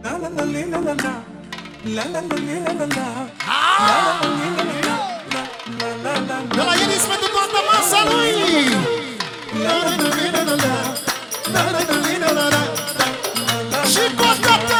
De la Enis pentru toată masa lui. Și cotată.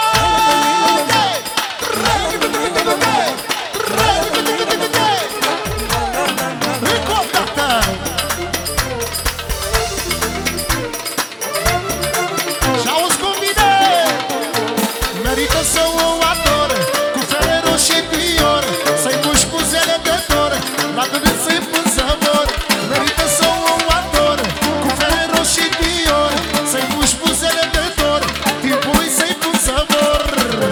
Și-auzi cum vine. Merită să o ador cu Ferrero și Dior, să-i muși buzele de dor, la gândit să-i pun să mor. Merită să o ador cu Ferrero și Dior, să-i muși buzele de dor, timpul-i să-i pun să mor.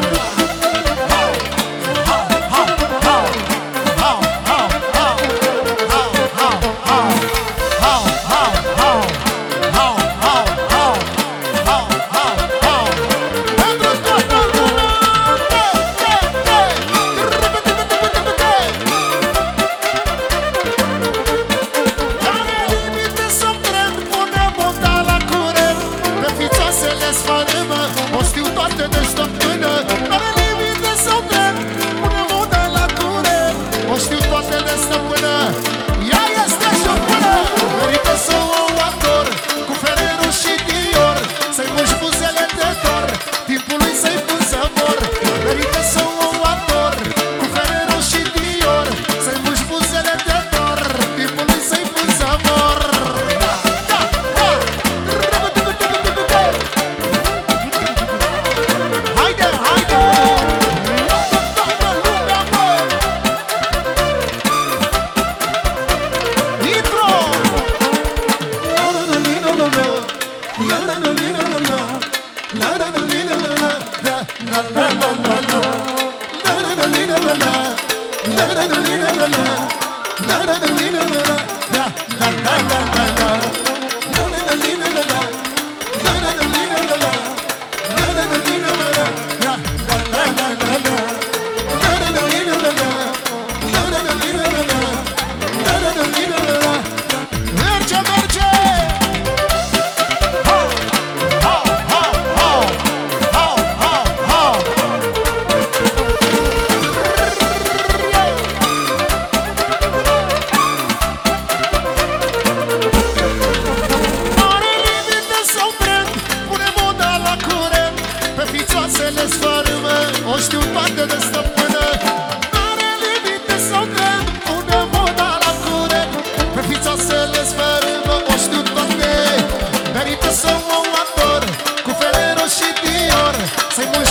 O știu toate de stăpână, n-are limite sau trec, pune moda la curent. O știu toate de stăpână, ea este stăpână. Merită să o ador cu Ferrero și Dior, să-i muși buzele de dor, timpul-lui să-i pun să mor. Merită să o ador cu Ferrero și Dior, să-i muși buzele de dor, timpul-lui să-i pun să mor. O știu toate de stăpână, n-are limite sau trec, pune moda la curent. Pe fițoasele sfărâmă, o știu toate. Merită să o ador cu Ferrero și Dior, să-i